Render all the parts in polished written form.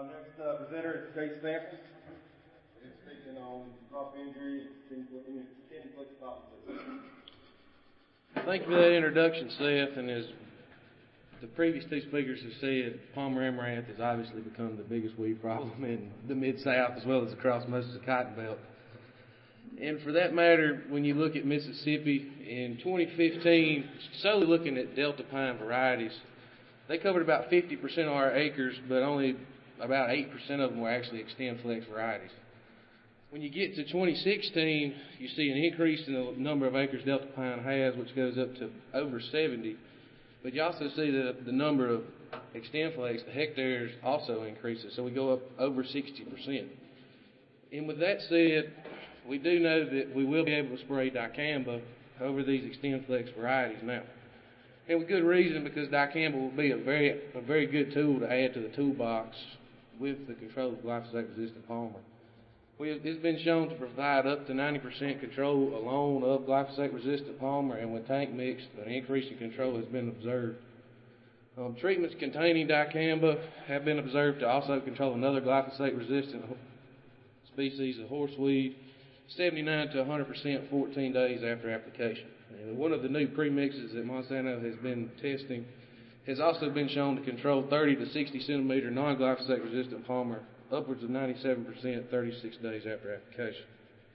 Next presenter is Chase Samples. He's speaking on crop injury and extended crop system. Thank you for that introduction, Seth. And as the previous two speakers have said, Palmer amaranth has obviously become the biggest weed problem in the Mid-South as well as across most of the Cotton Belt. And for that matter, when you look at Mississippi in 2015, solely looking at Delta pine varieties, they covered about 50% of our acres, but only about 8% of them were actually XtendFlex varieties. When you get to 2016, you see an increase in the number of acres Delta pine has, which goes up to over 70. But you also see that the number of XtendFlex, the hectares, also increases. So we go up over 60%. And with that said, we do know that we will be able to spray dicamba over these XtendFlex varieties now. And with good reason, because dicamba will be a very good tool to add to the toolbox with the control of glyphosate-resistant palmer. It's been shown to provide up to 90% control alone of glyphosate-resistant palmer, and with tank mix, an increase in control has been observed. Treatments containing dicamba have been observed to also control another glyphosate-resistant species of horseweed, 79 to 100% 14 days after application. And one of the new premixes that Monsanto has been testing has also been shown to control 30 to 60 centimeter non-glyphosate resistant palmer upwards of 97% 36 days after application.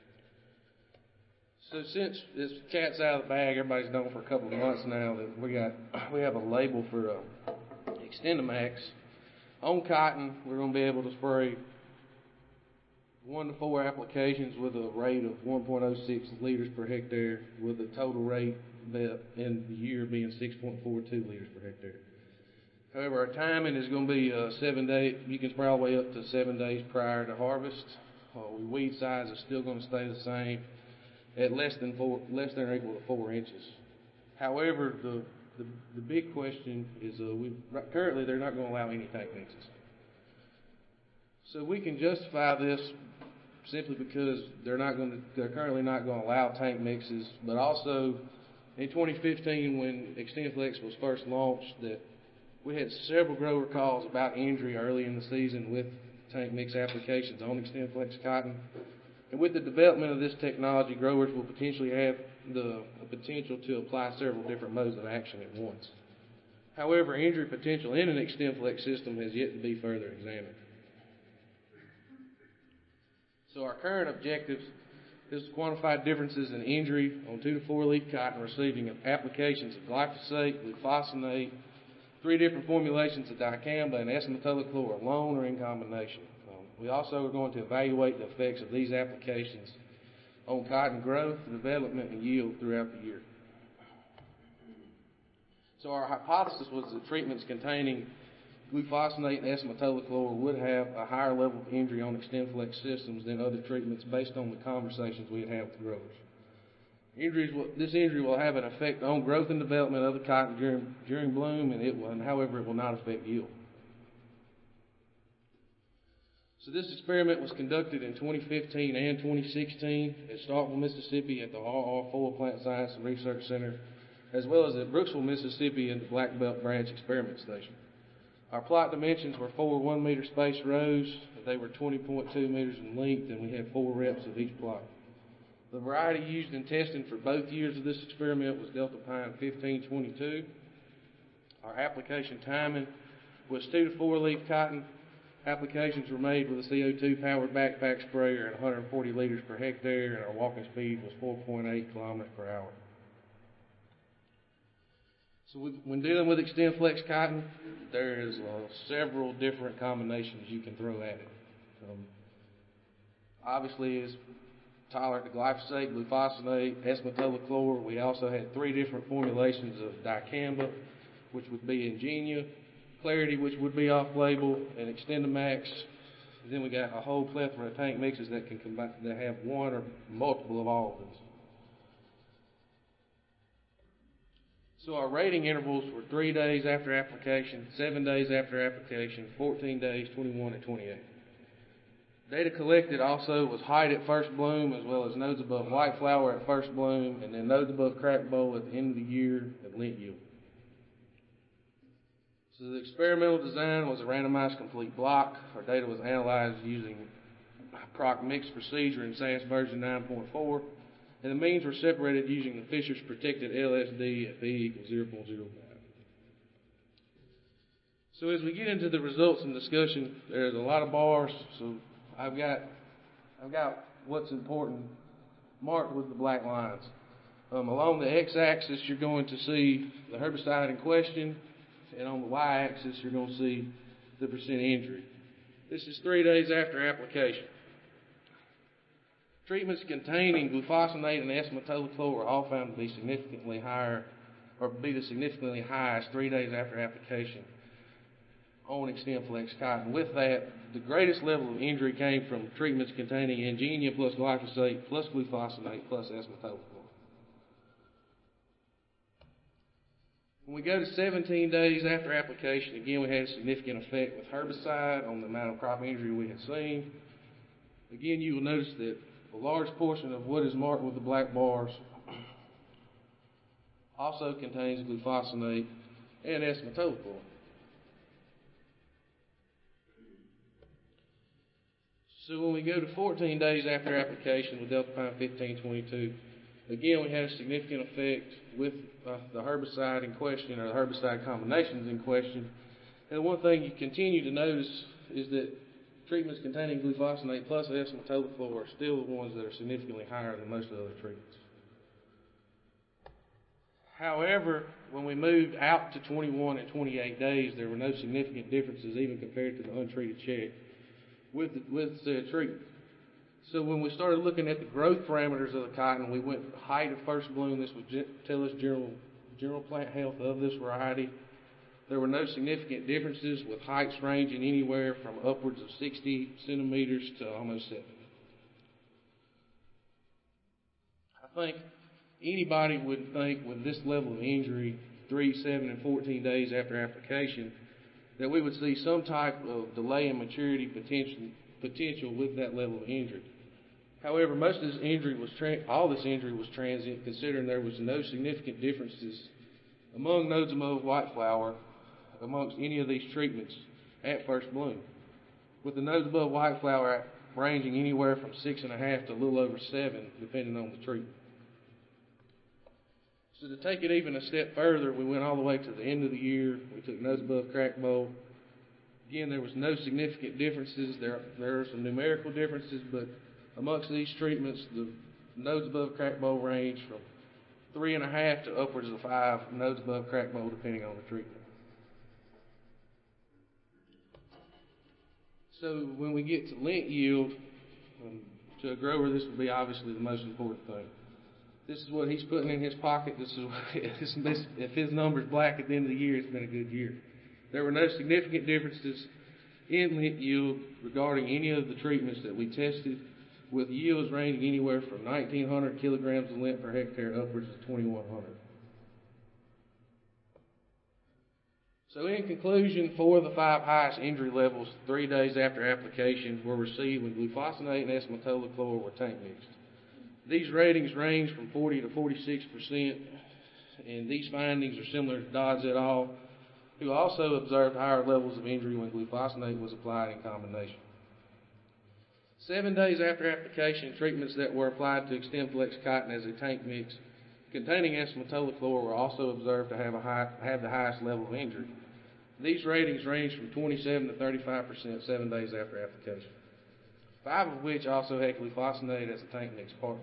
So since this cat's out of the bag, everybody's known for a couple of months now that we have a label for XtendiMax. On cotton, we're going to be able to spray 1 to 4 applications with a rate of 1.06 liters per hectare, with a total rate in the year being 6.42 liters per hectare. However, our timing is going to be 7 days. You can spray all the way up to 7 days prior to harvest. Weed size is still going to stay the same at less than or equal to 4 inches. However, the big question is currently they're not going to allow any tank mixes. So we can justify this simply because they're currently not going to allow tank mixes, but also in 2015 when XtendFlex was first launched, that we had several grower calls about injury early in the season with tank mix applications on XtendFlex cotton. And with the development of this technology, growers will potentially have the potential to apply several different modes of action at once. However, injury potential in an XtendFlex system has yet to be further examined. So our current objectives is to quantify differences in injury on 2 to 4 leaf cotton receiving applications of glyphosate, glufosinate, 3 different formulations of dicamba, and S-metolachlor alone or in combination. We also are going to evaluate the effects of these applications on cotton growth, development, and yield throughout the year. So our hypothesis was that treatments containing glufosinate and S-metolachlor would have a higher level of injury on XtendFlex systems than other treatments based on the conversations we had with growers. This injury will have an effect on growth and development of the cotton during bloom, however, it will not affect yield. So this experiment was conducted in 2015 and 2016 at Starkville, Mississippi at the R.R. Foyle Plant Science and Research Center, as well as at Brooksville, Mississippi at the Black Belt Branch Experiment Station. Our plot dimensions were 4 1-meter spaced rows. They were 20.2 meters in length, and we had 4 reps of each plot. The variety used in testing for both years of this experiment was Delta Pine 1522. Our application timing was 2 to 4 leaf cotton. Applications were made with a CO2 powered backpack sprayer at 140 liters per hectare, and our walking speed was 4.8 kilometers per hour. So when dealing with XtendFlex cotton, there is several different combinations you can throw at it. Obviously, it's tolerant to glyphosate, glufosinate, S-metolachlor. We also had 3 different formulations of dicamba, which would be Ingenia, Clarity, which would be off-label, and XtendiMax. And then we got a whole plethora of tank mixes that can combine, that have 1 or multiple of all of these. So our rating intervals were 3 days after application, 7 days after application, 14 days, 21, and 28. Data collected also was height at first bloom, as well as nodes above white flower at first bloom, and then nodes above crack bowl at the end of the year at lint yield. So the experimental design was a randomized complete block. Our data was analyzed using PROC mixed procedure in SAS version 9.4, and the means were separated using the Fisher's protected LSD at p equals 0.05. So as we get into the results and discussion, there's a lot of bars, so I've got what's important marked with the black lines. Along the x-axis, you're going to see the herbicide in question, and on the y-axis, you're going to see the percent injury. This is 3 days after application. Treatments containing glufosinate and S-metolachlor were all found to be significantly higher, or be the significantly highest 3 days after application on XtendFlex cotton. With that, the greatest level of injury came from treatments containing Engenia plus glyphosate plus glufosinate plus S-metolachlor. When we go to 17 days after application, again we had a significant effect with herbicide on the amount of crop injury we had seen. Again, you will notice that a large portion of what is marked with the black bars also contains glufosinate and S-metolachlor. So when we go to 14 days after application with Delta-Pine 1522, again we had a significant effect with the herbicide in question, or the herbicide combinations in question. And one thing you continue to notice is that treatments containing glufosinate plus S-metolachlor are still the ones that are significantly higher than most of the other treatments. However, when we moved out to 21 and 28 days, there were no significant differences even compared to the untreated check with the treatment. So when we started looking at the growth parameters of the cotton, we went height of first bloom. This would tell us general plant health of this variety. There were no significant differences, with heights ranging anywhere from upwards of 60 centimeters to almost 70. I think anybody would think with this level of injury, 3, 7, and 14 days after application, that we would see some type of delay in maturity potential with that level of injury. However, most of this injury all this injury was transient, considering there was no significant differences among nodes above white flower amongst any of these treatments at first bloom, with the nodes above white flower ranging anywhere from 6.5 to a little over 7, depending on the treatment. So to take it even a step further, we went all the way to the end of the year. We took nodes above crack bowl. Again, there was no significant differences. There are some numerical differences, but amongst these treatments, the nodes above crack bowl range from 3.5 to upwards of 5 nodes above crack bowl, depending on the treatment. So when we get to lint yield, to a grower, this will be obviously the most important thing. This is what he's putting in his pocket. If his number's black at the end of the year, it's been a good year. There were no significant differences in lint yield regarding any of the treatments that we tested, with yields ranging anywhere from 1,900 kilograms of lint per hectare upwards of 2,100. So in conclusion, 4 of the 5 highest injury levels 3 days after application were received when glufosinate and S-metolachlor were tank mixed. These ratings range from 40 to 46%, and these findings are similar to Dodds et al., who also observed higher levels of injury when glufosinate was applied in combination. 7 days after application, treatments that were applied to XtendFlex cotton as a tank mix containing S-metolachlor were also observed to have the highest level of injury. These ratings range from 27 to 35% 7 days after application, 5 of which also had glufosinate as a tank mix partner.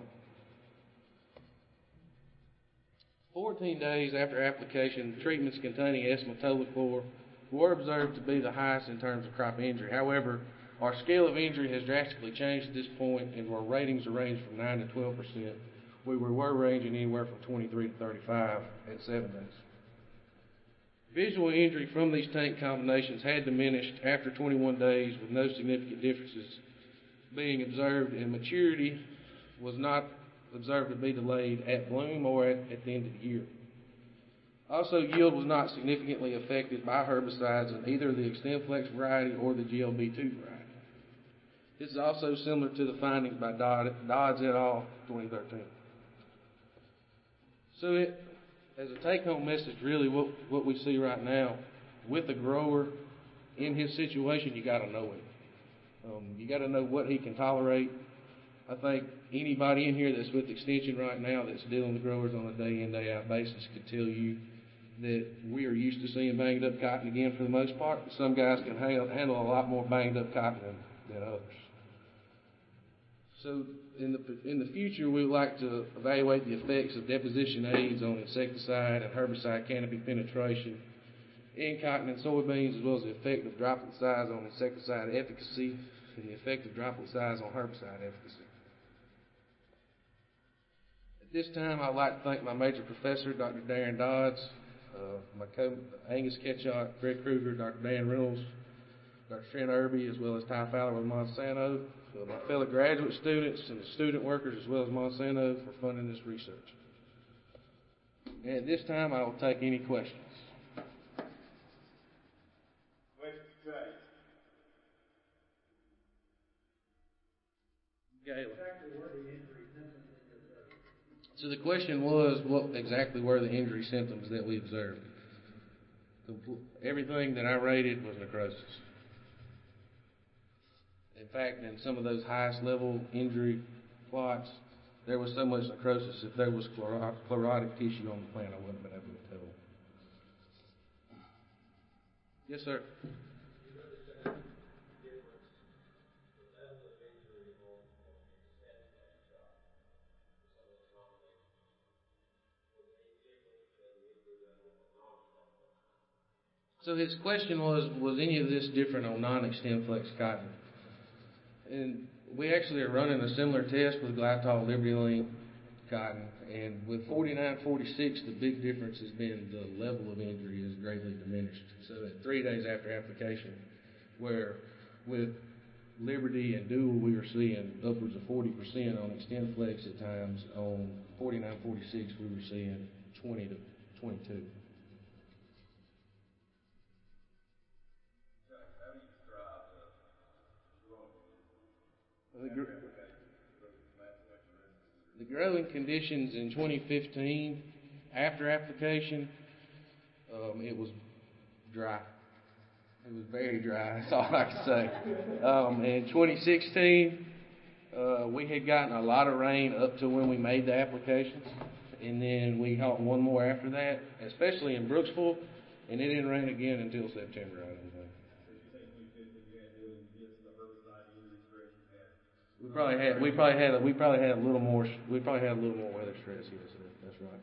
14 days after application, treatments containing S-metolachlor were observed to be the highest in terms of crop injury. However, our scale of injury has drastically changed at this point, and our ratings are ranged from 9 to 12%. We were ranging anywhere from 23 to 35 at 7 days. Visual injury from these tank combinations had diminished after 21 days, with no significant differences being observed, and maturity was not observed to be delayed at bloom or at the end of the year. Also, yield was not significantly affected by herbicides in either the XtendFlex variety or the GLB2 variety. This is also similar to the findings by Dodds et al. 2013. So as a take-home message, really what we see right now with a grower in his situation, you got to know him. You got to know what he can tolerate. I think anybody in here that's with Extension right now that's dealing with growers on a day in, day out basis could tell you that we are used to seeing banged up cotton again for the most part. But some guys can handle a lot more banged up cotton than others. So in the future, we would like to evaluate the effects of deposition aids on insecticide and herbicide canopy penetration in cotton and soybeans, as well as the effect of droplet size on insecticide efficacy and the effect of droplet size on herbicide efficacy. At this time, I'd like to thank my major professor, Dr. Darren Dodds, my Angus Ketchot, Greg Kruger, Dr. Dan Reynolds, Dr. Trent Irby, as well as Ty Fowler with Monsanto, my fellow graduate students and the student workers, as well as Monsanto, for funding this research. And at this time, I will take any questions. Gayla. So the question was, what exactly were the injury symptoms that we observed? Everything that I rated was necrosis. In fact, in some of those highest level injury plots, there was so much necrosis, if there was chlorotic tissue on the plant, I wouldn't have been able to tell. Yes, sir. So his question was any of this different on non-XtendFlex cotton? And we actually are running a similar test with Glytol Liberty Link cotton, and with 4946, the big difference has been the level of injury is greatly diminished. So at 3 days after application, where with Liberty and Dual we were seeing upwards of 40% on XtendFlex at times, on 4946 we were seeing 20 to 22. The growing conditions in 2015, after application, it was dry. It was very dry, that's all I can say. In 2016, we had gotten a lot of rain up to when we made the applications, and then we caught one more after that, especially in Brooksville, and it didn't rain again until September, I don't think. We probably had a little more weather stress. Yes, sir. That's right.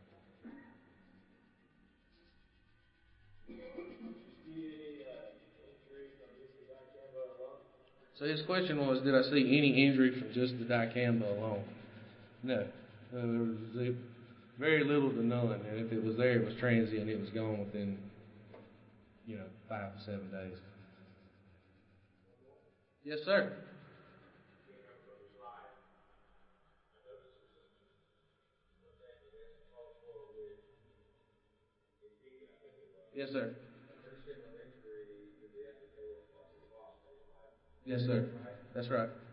So his question was, did I see any injury from just the dicamba alone? No. There was very little to none, and if it was there, it was transient. It was gone within, 5 to 7 days. Yes, sir. Yes, sir. Yes, sir. That's right.